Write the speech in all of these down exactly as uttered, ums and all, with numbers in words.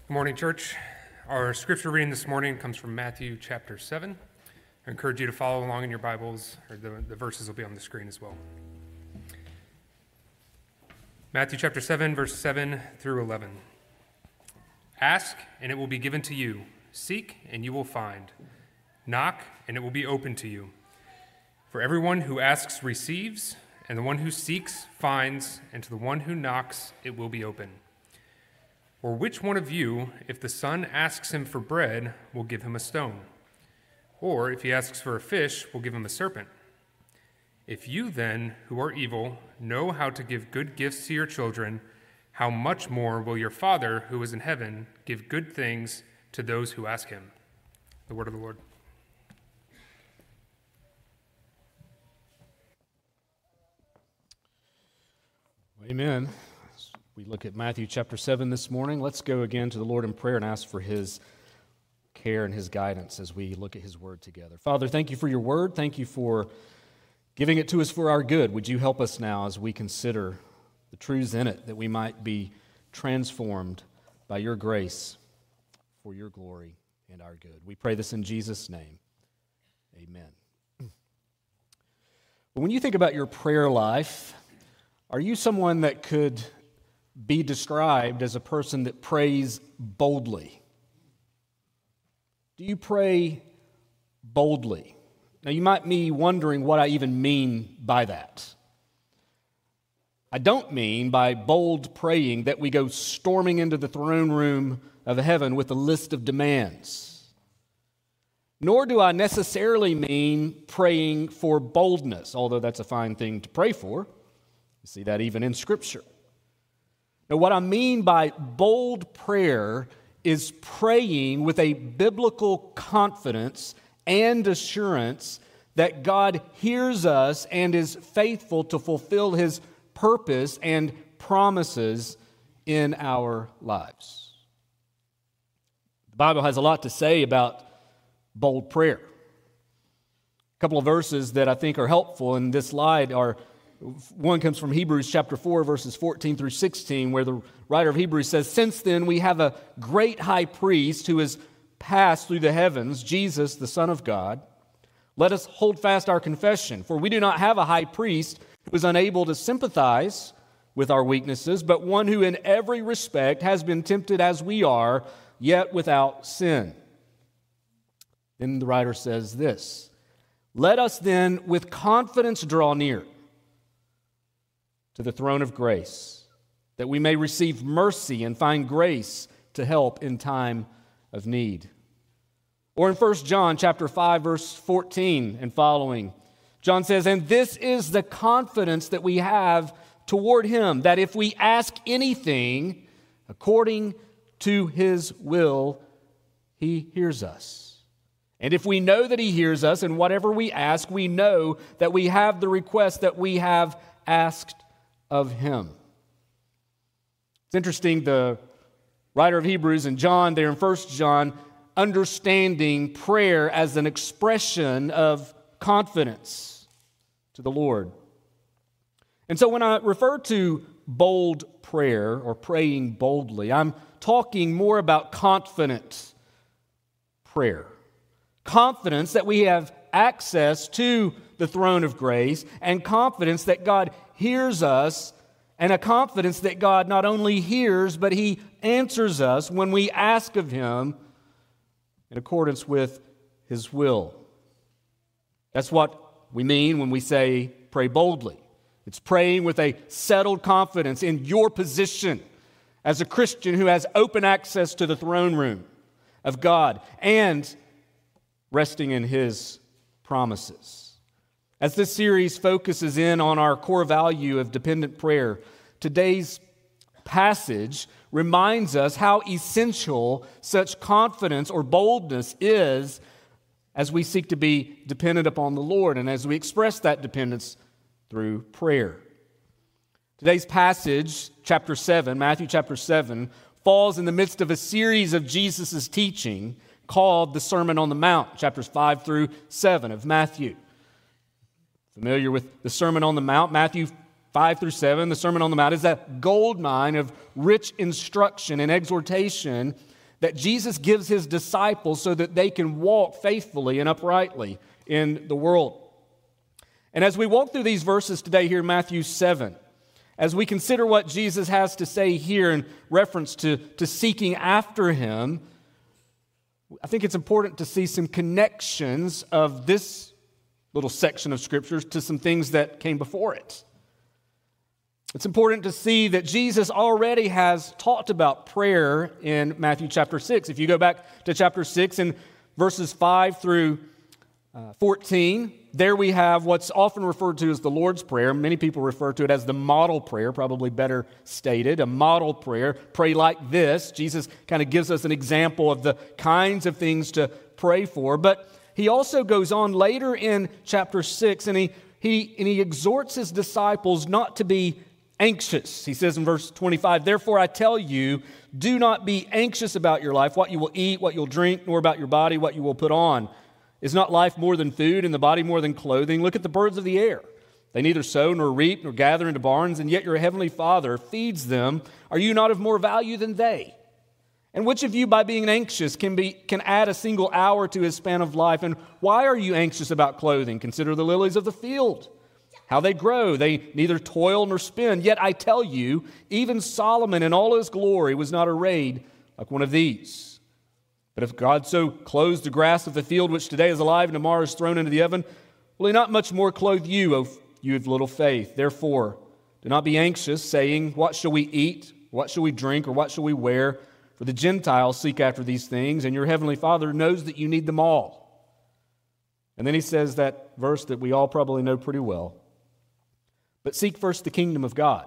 Good morning, church. Our scripture reading this morning comes from Matthew chapter seven. I encourage you to follow along in your Bibles, or the, the verses will be on the screen as well. Matthew chapter seven, verse seven through eleven. Ask, and it will be given to you. Seek, and you will find. Knock, and it will be opened to you. For everyone who asks receives, and the one who seeks finds, and to the one who knocks it will be open. Or which one of you, if the son asks him for bread, will give him a stone? Or if he asks for a fish, will give him a serpent? If you then, who are evil, know how to give good gifts to your children, how much more will your Father, who is in heaven, give good things to those who ask him? The word of the Lord. Amen. We look at Matthew chapter seven this morning. Let's go again to the Lord in prayer and ask for His care and His guidance as we look at His word together. Father, thank you for your word. Thank you for giving it to us for our good. Would you help us now as we consider the truths in it, that we might be transformed by your grace for your glory and our good. We pray this in Jesus' name. Amen. When you think about your prayer life, are you someone that could be described as a person that prays boldly? Do you pray boldly? Now, you might be wondering what I even mean by that. I don't mean by bold praying that we go storming into the throne room of heaven with a list of demands. Nor do I necessarily mean praying for boldness, although that's a fine thing to pray for. You see that even in Scripture. Now, what I mean by bold prayer is praying with a biblical confidence and assurance that God hears us and is faithful to fulfill His purpose and promises in our lives. The Bible has a lot to say about bold prayer. A couple of verses that I think are helpful in this light are, one comes from Hebrews chapter four, verses fourteen through sixteen, where the writer of Hebrews says, "Since then we have a great high priest who has passed through the heavens, Jesus, the Son of God. Let us hold fast our confession, for we do not have a high priest who is unable to sympathize with our weaknesses, but one who in every respect has been tempted as we are, yet without sin." Then the writer says this, "Let us then with confidence draw near to the throne of grace, that we may receive mercy and find grace to help in time of need." Or in First John chapter five, verse fourteen and following, John says, "And this is the confidence that we have toward Him, that if we ask anything according to His will, He hears us. And if we know that He hears us, and whatever we ask, we know that we have the request that we have asked of Him." It's interesting, the writer of Hebrews and John there in First John, understanding prayer as an expression of confidence to the Lord. And so when I refer to bold prayer or praying boldly, I'm talking more about confident prayer. Confidence that we have access to the throne of grace, and confidence that God hears us, and a confidence that God not only hears, but He answers us when we ask of Him in accordance with His will. That's what we mean when we say pray boldly. It's praying with a settled confidence in your position as a Christian who has open access to the throne room of God and resting in His promises. As this series focuses in on our core value of dependent prayer, today's passage reminds us how essential such confidence or boldness is as we seek to be dependent upon the Lord and as we express that dependence through prayer. Today's passage, chapter seven, Matthew chapter seven, falls in the midst of a series of Jesus' teaching called the Sermon on the Mount, chapters five through seven of Matthew. Familiar with the Sermon on the Mount? Matthew five through seven, the Sermon on the Mount, is a gold mine of rich instruction and exhortation that Jesus gives his disciples so that they can walk faithfully and uprightly in the world. And as we walk through these verses today here in Matthew seven, as we consider what Jesus has to say here in reference to, to seeking after him, I think it's important to see some connections of this little section of Scriptures to some things that came before it. It's important to see that Jesus already has talked about prayer in Matthew chapter six. If you go back to chapter six and verses five through uh, fourteen, there we have what's often referred to as the Lord's Prayer. Many people refer to it as the model prayer, probably better stated, a model prayer. Pray like this. Jesus kind of gives us an example of the kinds of things to pray for. But he also goes on later in chapter six, and he, he, and he exhorts his disciples not to be anxious. He says in verse twenty-five, "Therefore I tell you, do not be anxious about your life, what you will eat, what you'll drink, nor about your body, what you will put on. Is not life more than food, and the body more than clothing? Look at the birds of the air. They neither sow nor reap nor gather into barns, and yet your heavenly Father feeds them. Are you not of more value than they? And which of you, by being anxious, can be can add a single hour to his span of life? And why are you anxious about clothing? Consider the lilies of the field, how they grow. They neither toil nor spin. Yet I tell you, even Solomon in all his glory was not arrayed like one of these. But if God so clothes the grass of the field, which today is alive and tomorrow is thrown into the oven, will he not much more clothe you, O you of little faith? Therefore, do not be anxious, saying, what shall we eat? What shall we drink? Or what shall we wear? For the Gentiles seek after these things, and your heavenly Father knows that you need them all." And then he says that verse that we all probably know pretty well. "But seek first the kingdom of God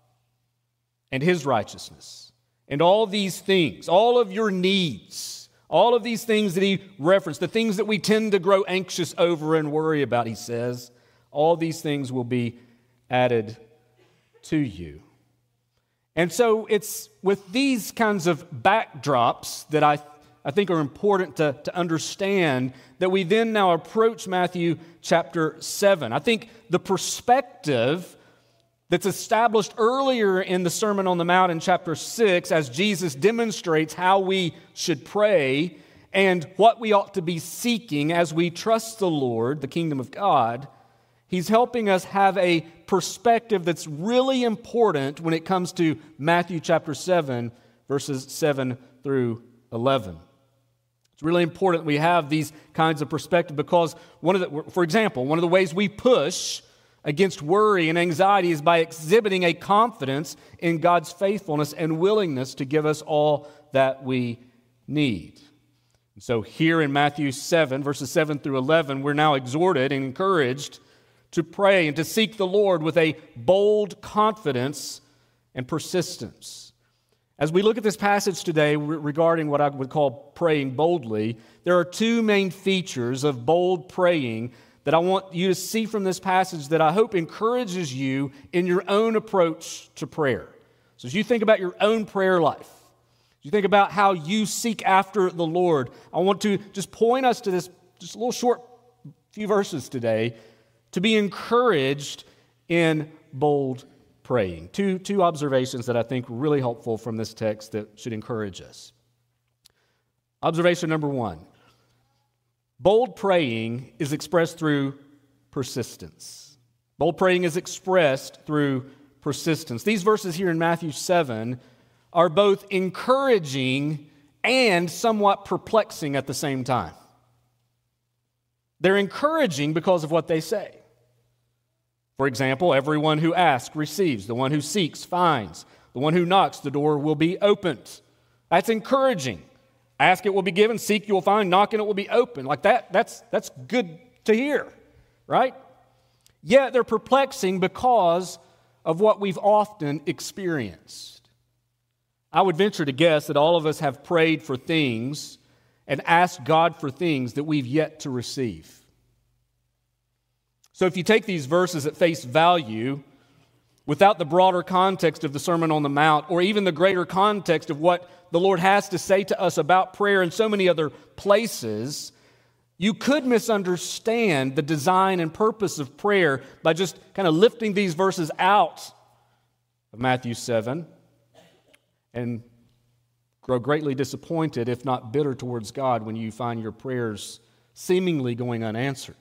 and his righteousness, and all these things, all of your needs, all of these things that he referenced, the things that we tend to grow anxious over and worry about," he says, all these things will be added to you. And so it's with these kinds of backdrops that I, I think are important to, to understand that we then now approach Matthew chapter seven. I think the perspective that's established earlier in the Sermon on the Mount in chapter six, as Jesus demonstrates how we should pray and what we ought to be seeking as we trust the Lord, the kingdom of God, he's helping us have a perspective that's really important when it comes to Matthew chapter seven, verses seven through eleven. It's really important that we have these kinds of perspective because, one of the, for example, one of the ways we push against worry and anxiety is by exhibiting a confidence in God's faithfulness and willingness to give us all that we need. So here in Matthew seven, verses seven through eleven, we're now exhorted and encouraged to pray and to seek the Lord with a bold confidence and persistence. As we look at this passage today regarding what I would call praying boldly, there are two main features of bold praying that I want you to see from this passage that I hope encourages you in your own approach to prayer. So as you think about your own prayer life, as you think about how you seek after the Lord, I want to just point us to this just a little short few verses today to be encouraged in bold praying. Two, two observations that I think are really helpful from this text that should encourage us. Observation number one. Bold praying is expressed through persistence. Bold praying is expressed through persistence. These verses here in Matthew seven are both encouraging and somewhat perplexing at the same time. They're encouraging because of what they say. For example, everyone who asks receives, the one who seeks finds, the one who knocks, the door will be opened. That's encouraging. Ask, it will be given. Seek, you will find. Knock, and it will be open. Like that, that's, that's good to hear, right? Yet they're perplexing because of what we've often experienced. I would venture to guess that all of us have prayed for things and asked God for things that we've yet to receive. So if you take these verses at face value, without the broader context of the Sermon on the Mount, or even the greater context of what the Lord has to say to us about prayer in so many other places, You could misunderstand the design and purpose of prayer by just kind of lifting these verses out of Matthew seven and grow greatly disappointed, if not bitter towards God, when you find your prayers seemingly going unanswered.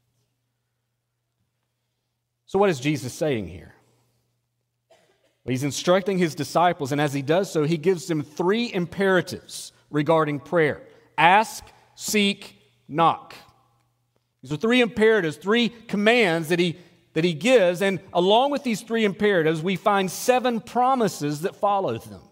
So what is Jesus saying here? Well, he's instructing his disciples, and as he does so, he gives them three imperatives regarding prayer. Ask, seek, knock. These are three imperatives, three commands that he, that he gives, and along with these three imperatives, we find seven promises that follow them.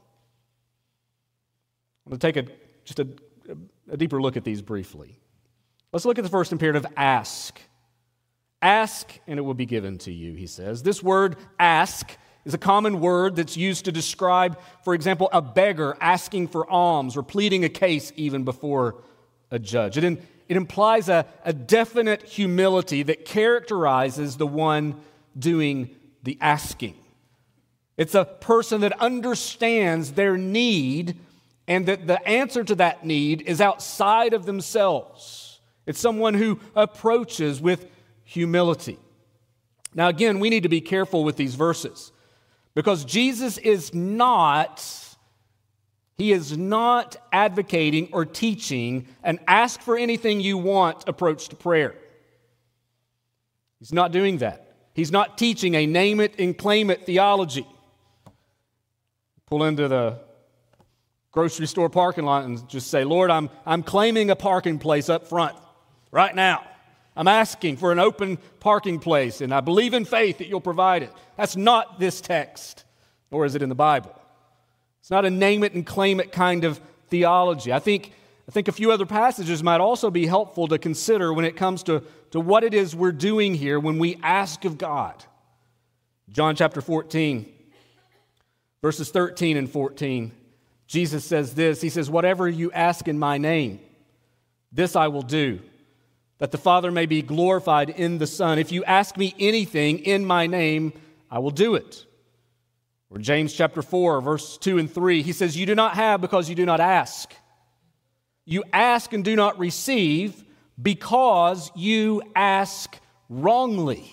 I'm going to take a, just a, a deeper look at these briefly. Let's look at the first imperative, ask. Ask, and it will be given to you, he says. This word, ask, is a common word that's used to describe, for example, a beggar asking for alms or pleading a case even before a judge. It, in, it implies a, a definite humility that characterizes the one doing the asking. It's a person that understands their need and that the answer to that need is outside of themselves. It's someone who approaches with humility. Now, again, we need to be careful with these verses because Jesus is not, he is not advocating or teaching an ask for anything you want approach to prayer. He's not doing that. He's not teaching a name it and claim it theology. Pull into the grocery store parking lot and just say, Lord, I'm, I'm claiming a parking place up front right now. I'm asking for an open parking place, and I believe in faith that you'll provide it. That's not this text, nor is it in the Bible. It's not a name it and claim it kind of theology. I think, I think a few other passages might also be helpful to consider when it comes to, to what it is we're doing here when we ask of God. John chapter fourteen, verses thirteen and fourteen, Jesus says this. He says, whatever you ask in my name, this I will do, that the Father may be glorified in the Son. If you ask me anything in my name, I will do it. Or James chapter four, verse two and three, he says, you do not have because you do not ask. You ask and do not receive because you ask wrongly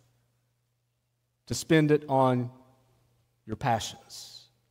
to spend it on your passions.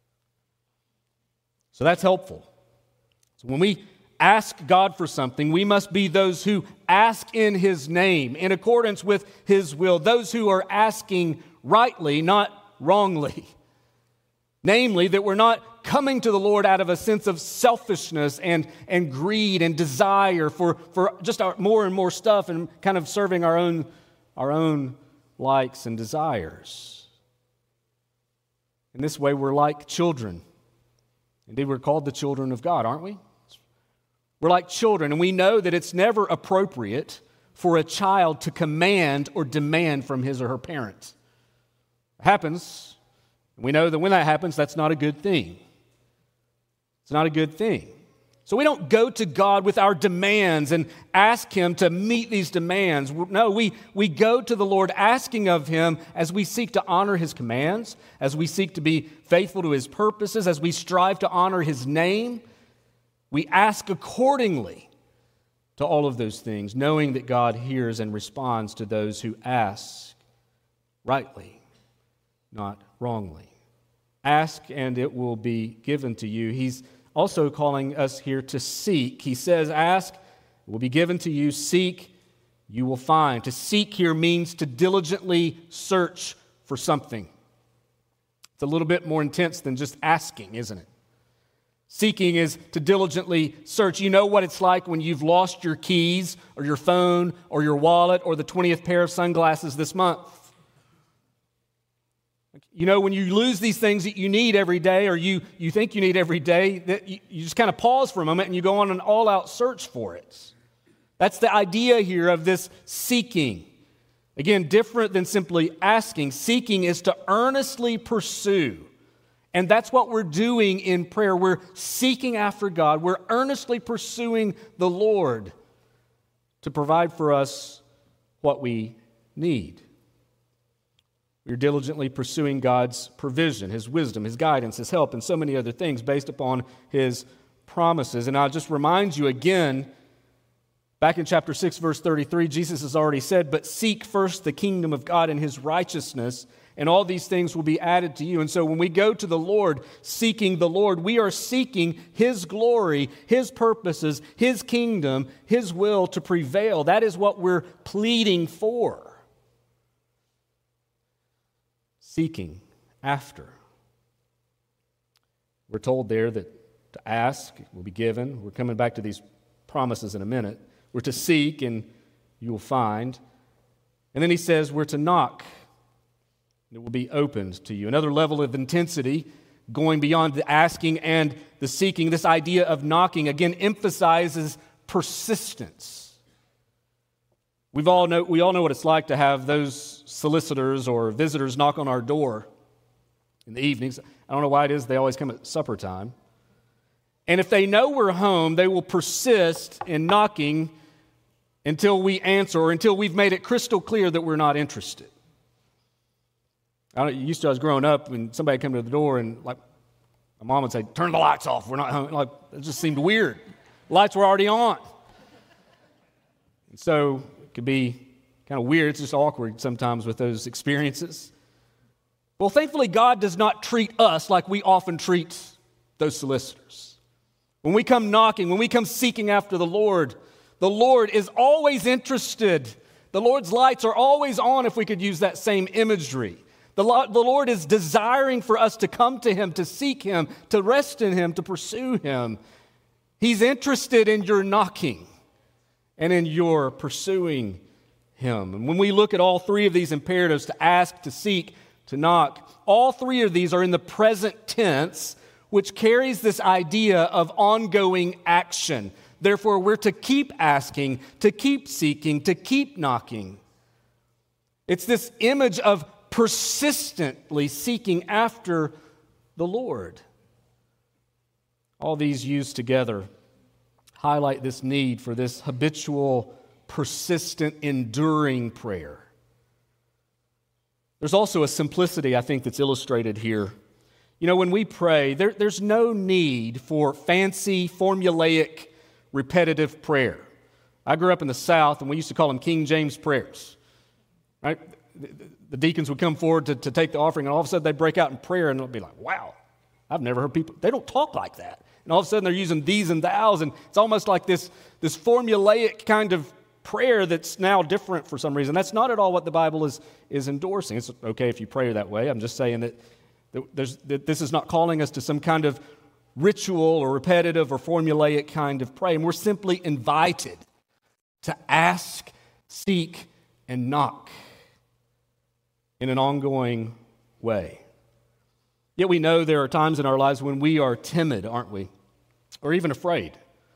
So that's helpful. So when we ask God for something, we must be those who ask in His name, in accordance with His will, those who are asking rightly, not wrongly. Namely, that we're not coming to the Lord out of a sense of selfishness and, and greed and desire for, for just our, more and more stuff and kind of serving our own, our own likes and desires. In this way, we're like children. Indeed, we're called the children of God, aren't we? We're like children, and we know that it's never appropriate for a child to command or demand from his or her parent. It happens. We know that when that happens, that's not a good thing. It's not a good thing. So we don't go to God with our demands and ask Him to meet these demands. No, we, we go to the Lord asking of Him as we seek to honor His commands, as we seek to be faithful to His purposes, as we strive to honor His name. We ask accordingly to all of those things, knowing that God hears and responds to those who ask rightly, not wrongly. Ask and it will be given to you. He's also calling us here to seek. He says, ask, it will be given to you. Seek, you will find. To seek here means to diligently search for something. It's a little bit more intense than just asking, isn't it? Seeking is to diligently search. You know what it's like when you've lost your keys or your phone or your wallet or the twentieth pair of sunglasses this month. You know, when you lose these things that you need every day or you, you think you need every day, that you, you just kind of pause for a moment and you go on an all-out search for it. That's the idea here of this seeking. Again, different than simply asking. Seeking is to earnestly pursue. And that's what we're doing in prayer. We're seeking after God. We're earnestly pursuing the Lord to provide for us what we need. We're diligently pursuing God's provision, His wisdom, His guidance, His help, and so many other things based upon His promises. And I'll just remind you again, Back in chapter six, verse thirty-three, Jesus has already said, "But seek first the kingdom of God and his righteousness, and all these things will be added to you." And so when we go to the Lord, seeking the Lord, we are seeking his glory, his purposes, his kingdom, his will to prevail. That is what we're pleading for. Seeking after. We're told there that to ask will be given. We're coming back to these promises in a minute. We're to seek and you will find. And then he says we're to knock. It will be opened to you. Another level of intensity, going beyond the asking and the seeking. This idea of knocking, again, emphasizes persistence. We've all know, we all know what it's like to have those solicitors or visitors knock on our door in the evenings. I don't know why it is they always come at supper time. And if they know we're home, they will persist in knocking until we answer or until we've made it crystal clear that we're not interested. I used to, I was growing up, when somebody would come to the door and like my mom would say, "Turn the lights off, we're not home." Like, it just seemed weird. Lights were already on. And so it could be kind of weird. It's just awkward sometimes with those experiences. Well, thankfully, God does not treat us like we often treat those solicitors. When we come knocking, when we come seeking after the Lord, the Lord is always interested. The Lord's lights are always on, if we could use that same imagery. The Lord is desiring for us to come to him, to seek him, to rest in him, to pursue him. He's interested in your knocking and in your pursuing him. And when we look at all three of these imperatives, to ask, to seek, to knock, all three of these are in the present tense, which carries this idea of ongoing action. Therefore, we're to keep asking, to keep seeking, to keep knocking. It's this image of persistently seeking after the Lord. All these used together highlight this need for this habitual, persistent, enduring prayer. There's also a simplicity, I think, that's illustrated here. You know, when we pray, there, there's no need for fancy, formulaic, repetitive prayer. I grew up in the South, and we used to call them King James prayers. Right? The deacons would come forward to, to take the offering, and all of a sudden they'd break out in prayer, and they'd be like, "Wow, I've never heard people, they don't talk like that." And all of a sudden they're using these and thous, and it's almost like this, this formulaic kind of prayer that's now different for some reason. That's not at all what the Bible is, is endorsing. It's okay if you pray that way. I'm just saying that, that, there's, that this is not calling us to some kind of ritual or repetitive or formulaic kind of prayer. And we're simply invited to ask, seek, and knock in an ongoing way. Yet we know there are times in our lives when we are timid, aren't we? Or even afraid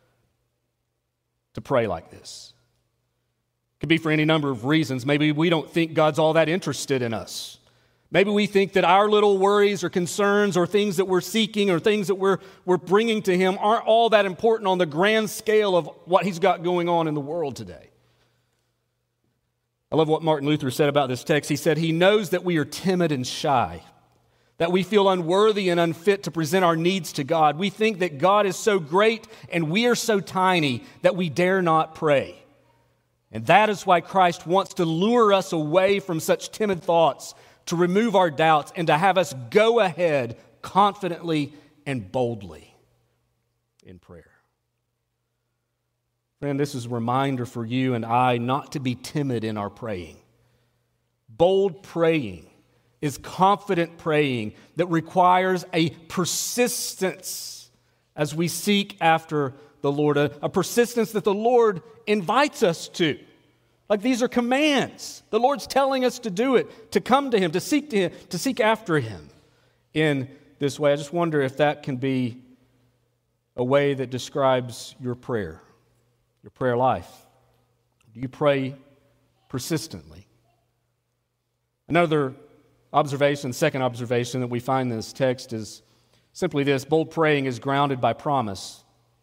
to pray like this. It could be for any number of reasons. Maybe we don't think God's all that interested in us. Maybe we think that our little worries or concerns or things that we're seeking or things that we're, we're bringing to him aren't all that important on the grand scale of what he's got going on in the world today. I love what Martin Luther said about this text. He said, he knows that we are timid and shy, that we feel unworthy and unfit to present our needs to God. We think that God is so great and we are so tiny that we dare not pray. And that is why Christ wants to lure us away from such timid thoughts, to remove our doubts, and to have us go ahead confidently and boldly in prayer. Friend, this is a reminder for you and I not to be timid in our praying. Bold praying is confident praying that requires a persistence as we seek after the Lord, a, a persistence that the Lord invites us to. Like, these are commands. The Lord's telling us to do it, to come to him, to seek to him, to seek after him in this way. I just wonder if that can be a way that describes your prayer, your prayer life. Do you pray persistently? Another observation, second observation that we find in this text is simply this: bold praying is grounded by promise.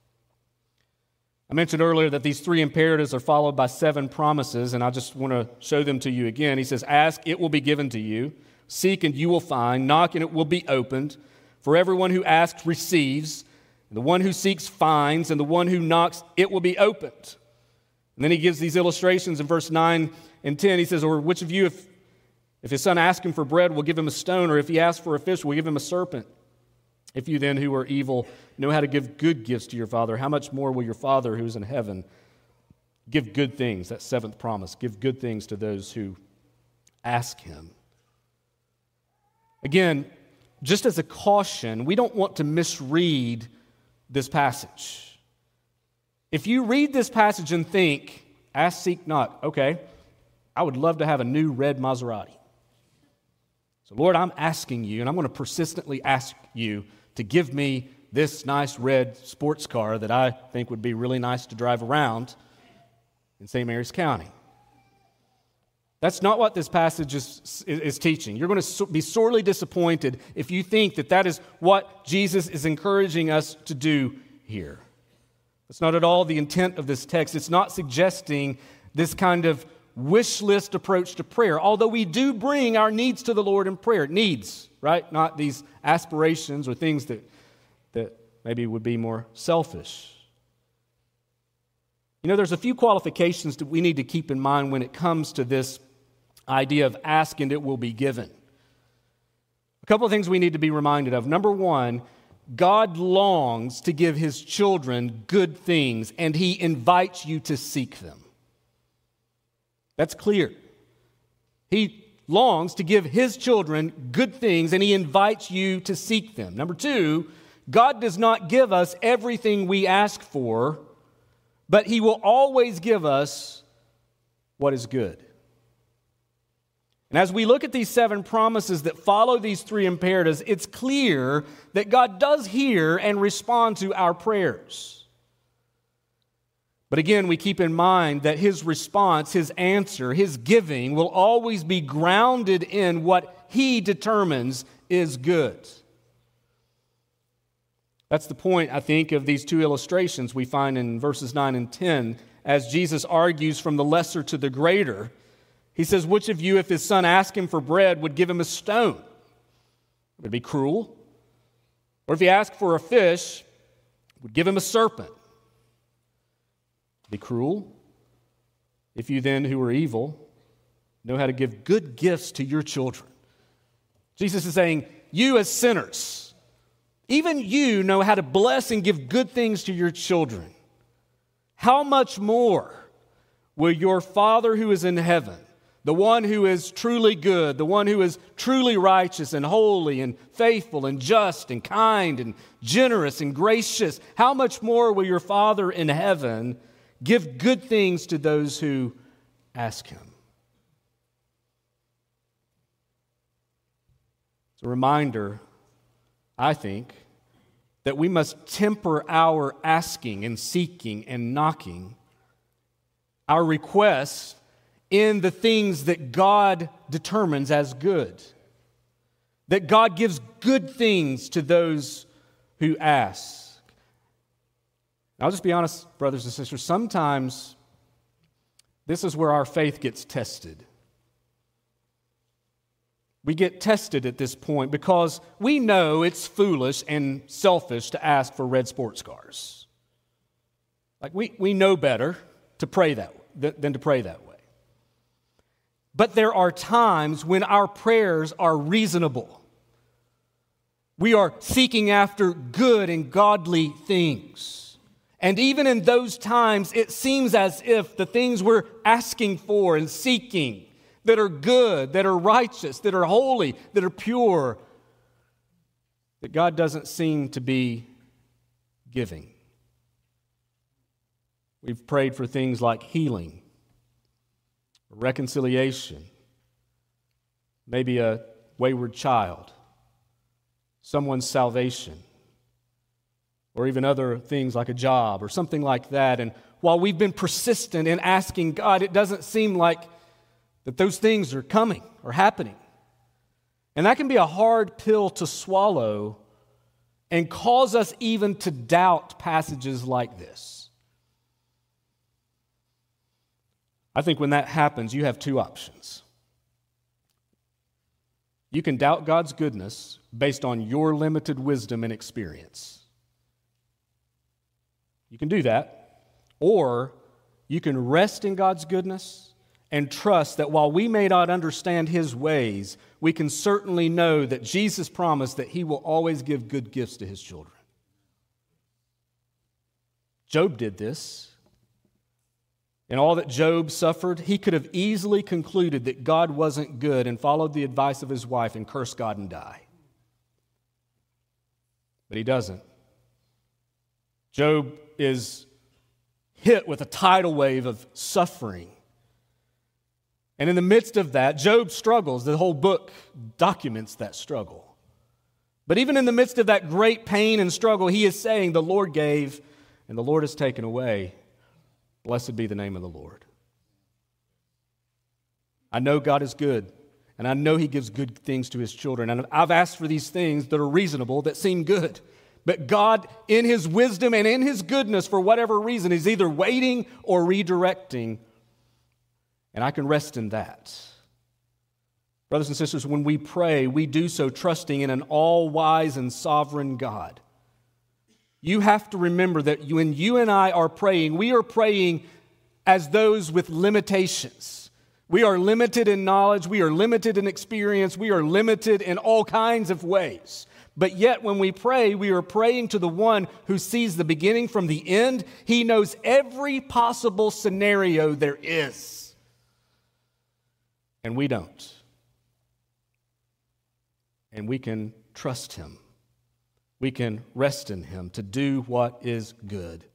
I mentioned earlier that these three imperatives are followed by seven promises, and I just want to show them to you again. He says, ask, it will be given to you. Seek, and you will find. Knock, and it will be opened. For everyone who asks receives. And the one who seeks finds. And the one who knocks, it will be opened. And then he gives these illustrations in verse nine and ten. He says, or which of you, if, if his son asks him for bread, will give him a stone, or if he asks for a fish, will give him a serpent? If you then, who are evil, know how to give good gifts to your Father, how much more will your Father who is in heaven give good things? That seventh promise, give good things to those who ask him. Again, just as a caution, we don't want to misread this passage. If you read this passage and think, ask, seek, knock, okay, I would love to have a new red Maserati. So, Lord, I'm asking you, and I'm going to persistently ask you to give me this nice red sports car that I think would be really nice to drive around in Saint Mary's County. That's not what this passage is, is, is teaching. You're going to be sorely disappointed if you think that that is what Jesus is encouraging us to do here. That's not at all the intent of this text. It's not suggesting this kind of wish list approach to prayer, although we do bring our needs to the Lord in prayer. Needs, right? Not these aspirations or things that, that maybe would be more selfish. You know, there's a few qualifications that we need to keep in mind when it comes to this idea of ask and it will be given. A couple of things we need to be reminded of. Number one, God longs to give his children good things, and he invites you to seek them. That's clear. He longs to give his children good things, and he invites you to seek them. Number two, God does not give us everything we ask for, but he will always give us what is good. And as we look at these seven promises that follow these three imperatives, it's clear that God does hear and respond to our prayers. But again, we keep in mind that his response, his answer, his giving will always be grounded in what he determines is good. That's the point, I think, of these two illustrations we find in verses nine and ten, as Jesus argues from the lesser to the greater. He says, which of you, if his son asked him for bread, would give him a stone? Would it be cruel? Or if he asked for a fish, would give him a serpent? Would it be cruel? If you then, who are evil, know how to give good gifts to your children. Jesus is saying, you as sinners, even you know how to bless and give good things to your children. How much more will your Father who is in heaven, the one who is truly good, the one who is truly righteous and holy and faithful and just and kind and generous and gracious, how much more will your Father in heaven give good things to those who ask him? It's a reminder, I think, that we must temper our asking and seeking and knocking, our requests, in the things that God determines as good. That God gives good things to those who ask. I'll just be honest, brothers and sisters, sometimes this is where our faith gets tested. We get tested at this point because we know it's foolish and selfish to ask for red sports cars. Like we, we know better to pray that than to pray that way. But there are times when our prayers are reasonable. We are seeking after good and godly things. And even in those times, it seems as if the things we're asking for and seeking that are good, that are righteous, that are holy, that are pure, that God doesn't seem to be giving. We've prayed for things like healing, reconciliation, maybe a wayward child, someone's salvation, or even other things like a job or something like that. And while we've been persistent in asking God, it doesn't seem like that those things are coming or happening. And that can be a hard pill to swallow and cause us even to doubt passages like this. I think when that happens, you have two options. You can doubt God's goodness based on your limited wisdom and experience. You can do that. Or you can rest in God's goodness and trust that while we may not understand His ways, we can certainly know that Jesus promised that He will always give good gifts to His children. Job did this. In all that Job suffered, he could have easily concluded that God wasn't good and followed the advice of his wife and cursed God and die. But he doesn't. Job is hit with a tidal wave of suffering. And in the midst of that, Job struggles. The whole book documents that struggle. But even in the midst of that great pain and struggle, he is saying, the Lord gave and the Lord has taken away. Blessed be the name of the Lord. I know God is good, and I know He gives good things to His children. And I've asked for these things that are reasonable, that seem good. But God, in His wisdom and in His goodness, for whatever reason, is either waiting or redirecting. And I can rest in that. Brothers and sisters, when we pray, we do so trusting in an all-wise and sovereign God. You have to remember that when you and I are praying, we are praying as those with limitations. We are limited in knowledge, we are limited in experience, we are limited in all kinds of ways. But yet when we pray, we are praying to the one who sees the beginning from the end. He knows every possible scenario there is. And we don't. And we can trust Him. We can rest in Him to do what is good.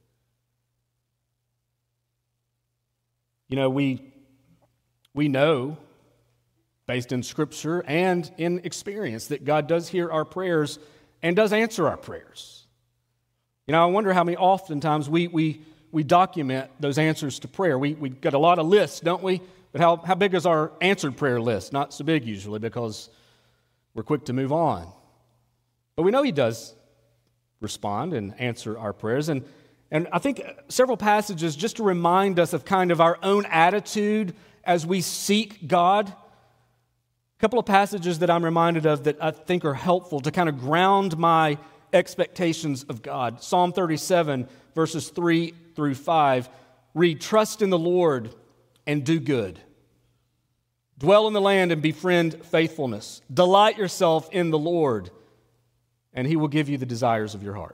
You know, we, we know, based in Scripture and in experience, that God does hear our prayers and does answer our prayers. You know, I wonder how many oftentimes we, we, we document those answers to prayer. We, we got a lot of lists, don't we? But how, how big is our answered prayer list? Not so big usually, because we're quick to move on. But we know He does respond and answer our prayers. And, and I think several passages just to remind us of kind of our own attitude as we seek God. A couple of passages that I'm reminded of that I think are helpful to kind of ground my expectations of God. Psalm thirty-seven, verses three through five. Read, trust in the Lord and do good. Dwell in the land and befriend faithfulness. Delight yourself in the Lord, and He will give you the desires of your heart.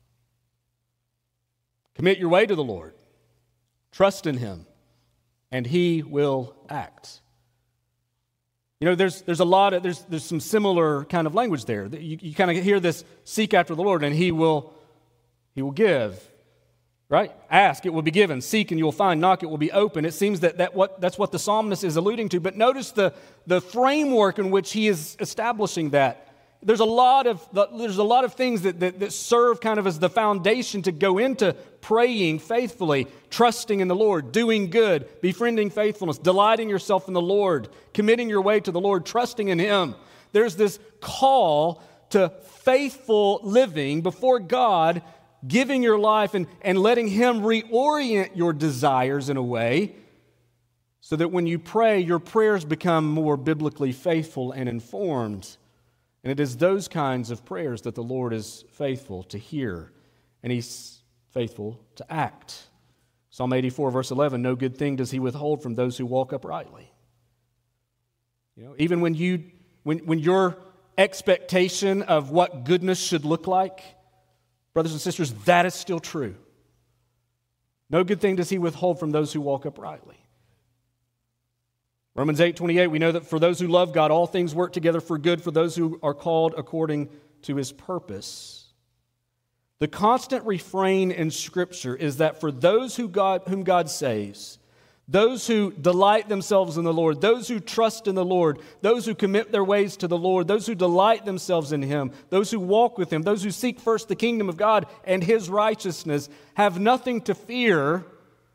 Commit your way to the Lord. Trust in Him, and He will act. You know, there's there's a lot of, there's there's some similar kind of language there. You, you kind of hear this, seek after the Lord, and He will, He will give. Right? Ask, it will be given. Seek, and you will find. Knock, it will be open. It seems that, that what, that's what the psalmist is alluding to. But notice the, the framework in which he is establishing that. There's a lot of there's a lot of things that, that, that serve kind of as the foundation to go into praying faithfully, trusting in the Lord, doing good, befriending faithfulness, delighting yourself in the Lord, committing your way to the Lord, trusting in Him. There's this call to faithful living before God, giving your life and, and letting Him reorient your desires in a way so that when you pray, your prayers become more biblically faithful and informed. And it is those kinds of prayers that the Lord is faithful to hear, and He's faithful to act. Psalm eighty-four, verse eleven, no good thing does He withhold from those who walk uprightly. You know, even when you when when your expectation of what goodness should look like, brothers and sisters, that is still true. No good thing does He withhold from those who walk uprightly. Romans eight twenty-eight, we know that for those who love God, all things work together for good for those who are called according to His purpose. The constant refrain in Scripture is that for those who God, whom God saves, those who delight themselves in the Lord, those who trust in the Lord, those who commit their ways to the Lord, those who delight themselves in Him, those who walk with Him, those who seek first the kingdom of God and His righteousness, have nothing to fear,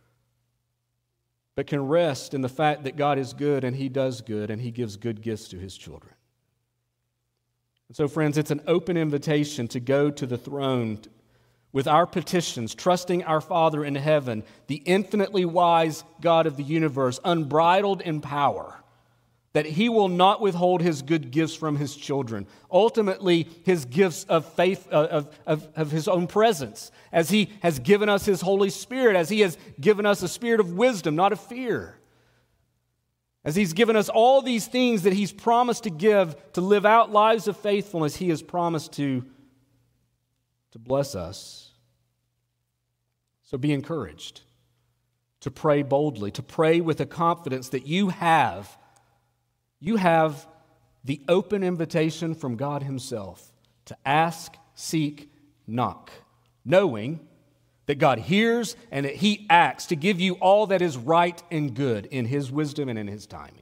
but can rest in the fact that God is good and He does good and He gives good gifts to His children. And so, friends, it's an open invitation to go to the throne with our petitions, trusting our Father in heaven, the infinitely wise God of the universe, unbridled in power, that he will not withhold his good gifts from his children. Ultimately, his gifts of faith, uh, of, of, of his own presence, as he has given us his Holy Spirit, as he has given us a spirit of wisdom, not of fear. As he's given us all these things that he's promised to give to live out lives of faithfulness, he has promised to, to bless us. So be encouraged to pray boldly, to pray with a confidence that you have. You have the open invitation from God himself to ask, seek, knock, knowing that God hears and that he acts to give you all that is right and good in his wisdom and in his timing.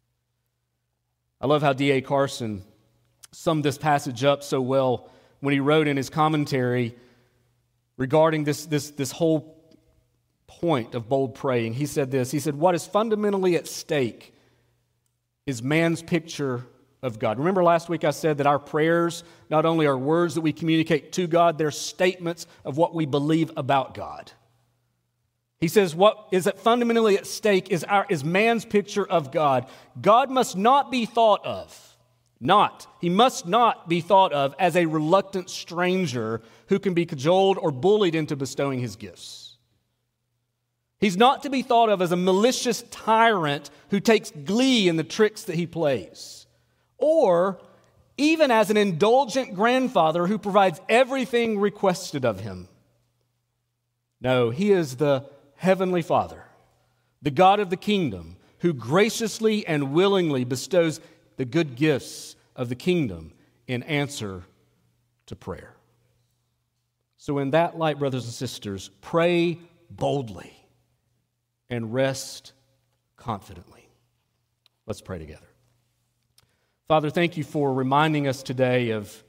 I love how D A Carson summed this passage up so well when he wrote in his commentary regarding this, this, this whole point of bold praying. He said this, he said, what is fundamentally at stake is man's picture of God. Remember last week I said that our prayers not only are words that we communicate to God, they're statements of what we believe about God. He says what is fundamentally at stake is, our, is man's picture of God. God must not be thought of, not, he must not be thought of as a reluctant stranger who can be cajoled or bullied into bestowing his gifts. He's not to be thought of as a malicious tyrant who takes glee in the tricks that he plays, or even as an indulgent grandfather who provides everything requested of him. No, he is the heavenly Father, the God of the kingdom, who graciously and willingly bestows the good gifts of the kingdom in answer to prayer. So in that light, brothers and sisters, pray boldly and rest confidently. Let's pray together. Father, thank you for reminding us today of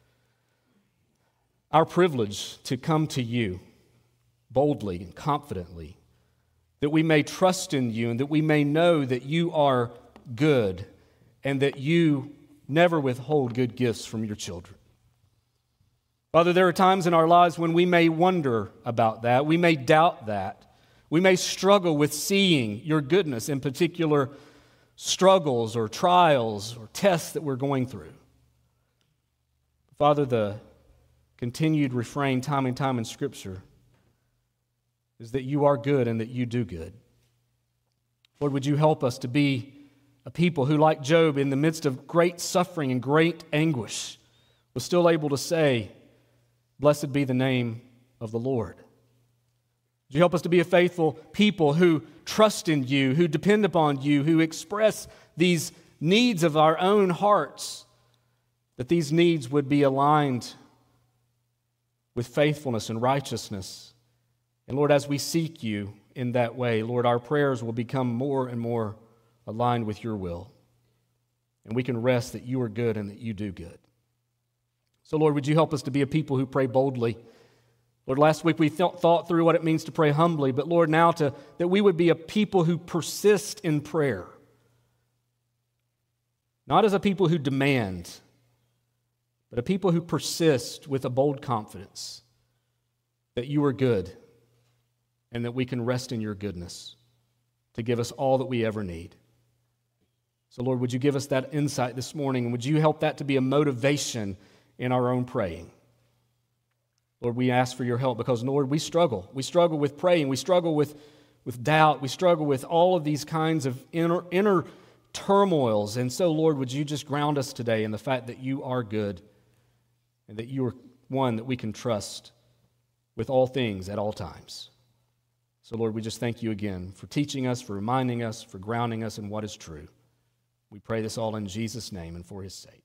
our privilege to come to you boldly and confidently, that we may trust in you and that we may know that you are good and that you never withhold good gifts from your children. Father, there are times in our lives when we may wonder about that. We may doubt that. We may struggle with seeing your goodness in particular struggles or trials or tests that we're going through. Father, the continued refrain time and time in Scripture is that you are good and that you do good. Lord, would you help us to be a people who, like Job, in the midst of great suffering and great anguish, was still able to say, "Blessed be the name of the Lord." Would you help us to be a faithful people who trust in you, who depend upon you, who express these needs of our own hearts, that these needs would be aligned with faithfulness and righteousness. And Lord, as we seek you in that way, Lord, our prayers will become more and more aligned with your will. And we can rest that you are good and that you do good. So Lord, would you help us to be a people who pray boldly? Lord, last week we th- thought through what it means to pray humbly, but Lord, now to, that we would be a people who persist in prayer. Not as a people who demand, but a people who persist with a bold confidence that you are good and that we can rest in your goodness to give us all that we ever need. So Lord, would you give us that insight this morning, and would you help that to be a motivation in our own praying? Lord, we ask for your help because, Lord, we struggle. We struggle with praying. We struggle with, with doubt. We struggle with all of these kinds of inner, inner turmoils. And so, Lord, would you just ground us today in the fact that you are good and that you are one that we can trust with all things at all times. So, Lord, we just thank you again for teaching us, for reminding us, for grounding us in what is true. We pray this all in Jesus' name and for his sake.